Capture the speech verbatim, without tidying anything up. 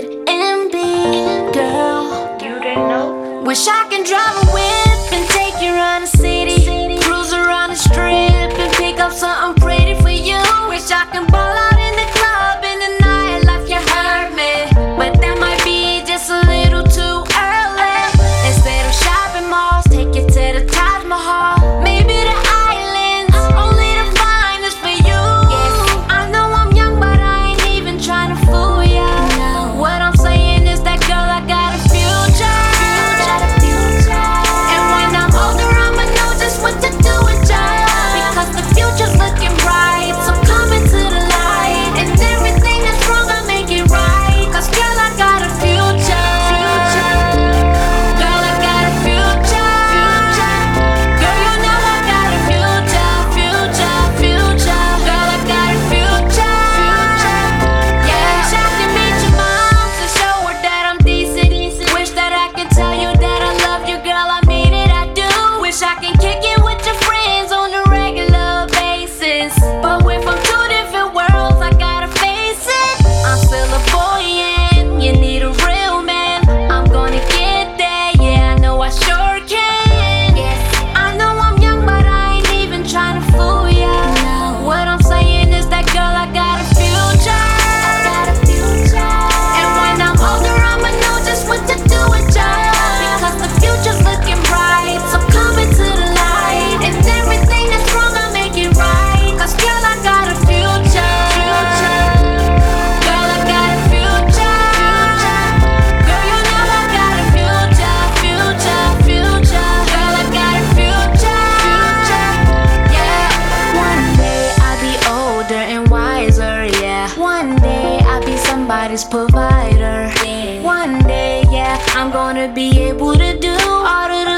with M B, girl. You didn't know? Wish I can drive a whip and take you around the city, cruise around the strip and pick up something pretty for you. Wish I can ball out in the club in the nightlife, you heard me, but that might be just a little too early. Instead of shopping malls, take you to the Taj Mahal, maybe the islands, only the finest for you. I know I'm young, but I ain't even trying to fool ya. What I'm saying is that, girl, I got a future. And when I'm older, I'ma know just what to do with ya, because the future's looking bright. So come into the light, and everything that's wrong, I make it right. Cause girl, I got a future. Girl, I got a future. Girl, you know I got a future, future, future. Girl, I got a future. Yeah, wish I could meet your mom to show her that I'm decent. Wish that I could tell you that I love you, girl, I mean it, I do. Wish I can kick it with your friends on a regular basis, but we're from two different worlds, I gotta face it. I'm still a boy and you need a real man. I'm gonna get there, yeah, I know I sure can. I know I'm young, but I ain't even trying to fool ya. What I'm saying is that, girl, I got a future. And when I'm older, I'ma know just what to do with ya, because the future's looking bright. So come into the light, and everything that's wrong, I make it right. Cause girl, I got a future. Girl, I got a future. Girl, you know I got a future, future, future. Girl, I got a future. Yeah. One day I'll be older and wiser, yeah. One day I'll be somebody's provider. One day, yeah, I'm gonna be able to do all of the